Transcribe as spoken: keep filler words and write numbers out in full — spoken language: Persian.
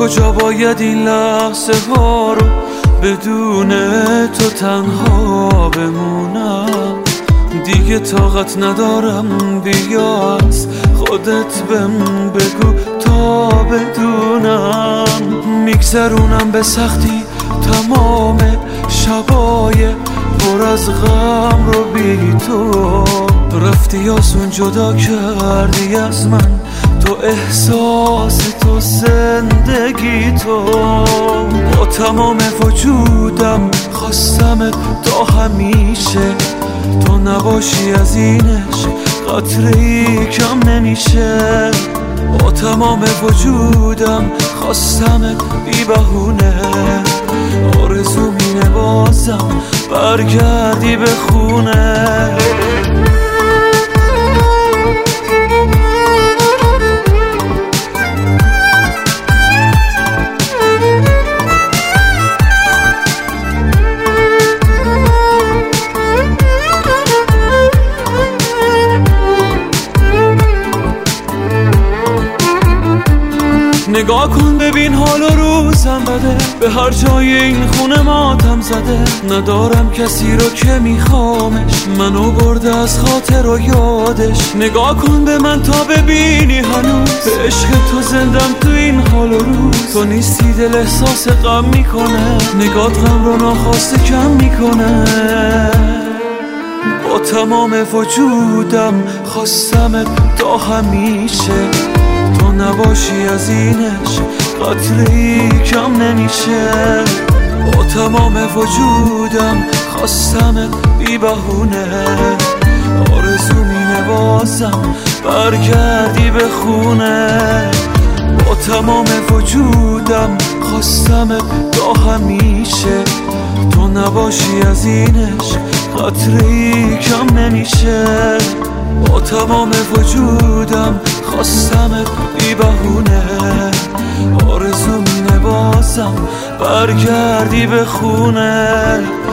کجا باید این لحظه ها رو بدون تو تنها بمونم؟ دیگه طاقت ندارم، بیا از خودت بهم بگو تا بدونم. میگذرونم به سختی تمام شبای پر از غم رو بی تو. رفتی آسون جدا کردی از من، تو احساس تو زندگی تو. با تمام وجودم خواستمت تا همیشه، تو نباشی از اینش قطره‌ای کم نمیشه. با تمام وجودم خواستمت بی بهونه، آرزو مینه بازم برگردی به خونه. نگاه کن ببین حال و روزم بده، به هر جای این خونه ماتم زده. ندارم کسی رو که میخوامش، منو برده از خاطر و یادش. نگاه کن به من تا ببینی هنوز به عشق تو زندم تو این حال و روز. تو نیستی دل احساس غم میکنه، نگات غم رو ناخواسته کم میکنه. با تمام وجودم خواستمت تا همیشه، تو نباشی از اینش قطره‌ای کم نمیشه. با تمام وجودم خواستمت بی بهونه، آرزو مینه بازم برگردی به خونه. با تمام وجودم خواستمت تا همیشه، تو نباشی از اینش قطره‌ای کم نمیشه. با تمام وجودم خواستمت بی بهونه، آرزو مینه بازم برگردی به خونه.